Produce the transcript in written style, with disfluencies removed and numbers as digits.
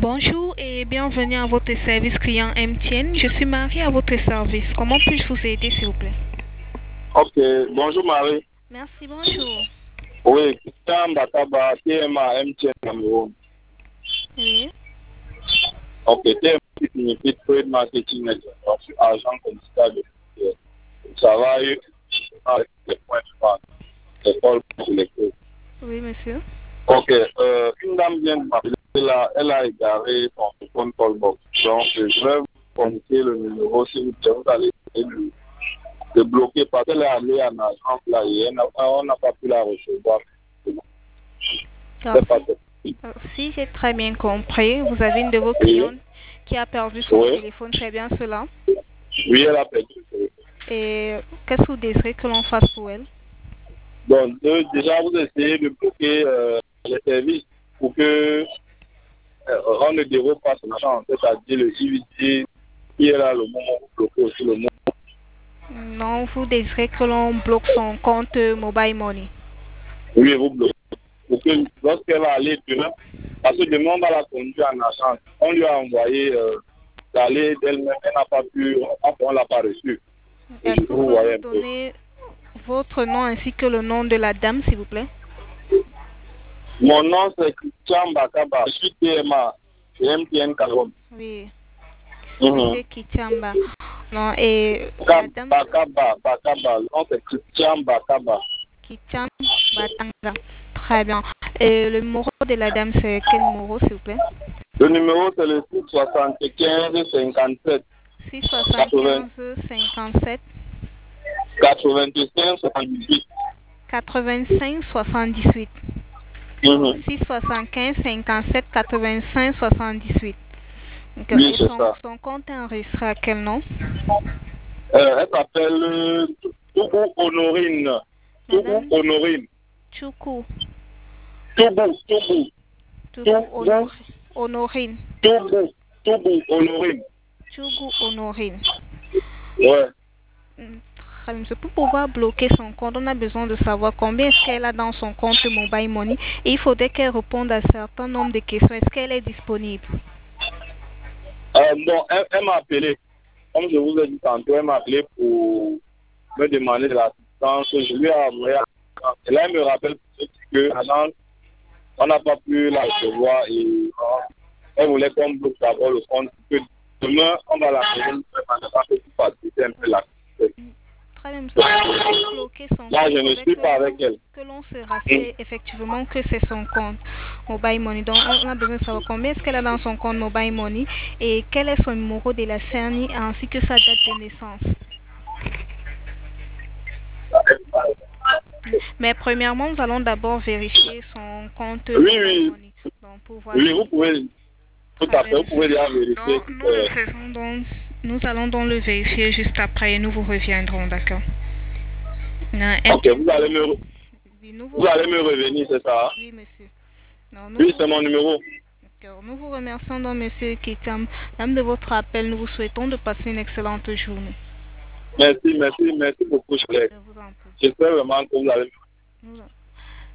Bonjour et bienvenue à votre service client MTN. Je suis Marie à votre service. Comment puis-je vous aider, s'il vous plaît? Ok, bonjour Marie. Merci, bonjour. Oui, Christian Bakaba, TMA MTN Cameroun. Oui. Ok, TMA signifie Trade Marketing Network, agent commercial de travail avec les points de vente, les calls pour les cours. Oui, monsieur. Ok, une dame vient de m'appeler là, elle a égaré son téléphone callbox. Donc, je vais vous communiquer le numéro si vous allez le bloquer parce qu'elle est allée en agence là et on n'a pas pu la recevoir. C'est pas possible. Si j'ai très bien compris, vous avez une de vos clientes qui a perdu son téléphone, c'est bien cela? Oui, elle a perdu. Et qu'est-ce que vous désirez que l'on fasse pour elle? Donc, déjà, vous essayez de bloquer les services pour que on ne dérobe pas son agent, c'est-à-dire le IVT qui est là le moment où vous bloquez aussi le moment. Non, vous désirez que l'on bloque son compte Mobile Money. Oui, vous bloquez. Pour que lorsqu'elle va aller demain, parce que demain on va la conduire en agence, on lui a envoyé l'aller d'elle-même, elle n'a pas pu, on ne l'a pas reçu. Est-ce que vous pouvez nous donner votre nom ainsi que le nom de la dame, s'il vous plaît? Mon nom c'est Christian Bakaba, je suis TMA, c'est MTN Cameroun. Oui. Monsieur Kichamba. Non, et Bakaba, Bakaba, le nom c'est Christian Bakaba. Kichamba Batanga. Très bien. Et le numéro de la dame, c'est quel numéro, s'il vous plaît? Le numéro c'est le 675 57. 675 57 85 78. 85 78. 675 57 85 78. Okay. Oui, Et c'est ça. son compte est enregistré à quel nom? Elle s'appelle Toubou Honorine. Toubou Honorine. Choukou. Toubou Honorine. Toubou Honorine. Chougou Honorine. Ouais. Très bien. Pour pouvoir bloquer son compte, on a besoin de savoir combien est-ce qu'elle a dans son compte Mobile Money et il faudrait qu'elle réponde à un certain nombre de questions. Est-ce qu'elle est disponible? Bon, elle m'a appelé. Comme je vous ai dit tantôt, elle m'a appelé pour me demander de l'assistance. Je lui ai envoyé. Et là, elle me rappelle que on n'a pas pu la recevoir et elle voulait qu'on bloque d'abord le compte. Que demain, on va l'appeler. On ne pas faciliter un peu la. Très bien, pour bloquer son Là, compte, je ne suis pas avec elle. que l'on se rassure effectivement que c'est son compte Mobile Money. Donc, on a besoin de savoir combien est-ce qu'elle a dans son compte Mobile Money et quel est son numéro de la CERNI ainsi que sa date de naissance. Mais premièrement, nous allons d'abord vérifier son compte Mobile Money. Donc, pour voir vous pouvez, tout à fait, vous pouvez déjà vérifier. Nous le faisons donc, nous allons donc le vérifier juste après et nous vous reviendrons, d'accord? Ok, vous allez me revenir, c'est ça? Oui, monsieur. Oui, c'est mon numéro. Nous vous remercions donc, monsieur Kitam. Même de votre appel, nous vous souhaitons de passer une excellente journée. Merci beaucoup, cher. J'espère vraiment que vous allez.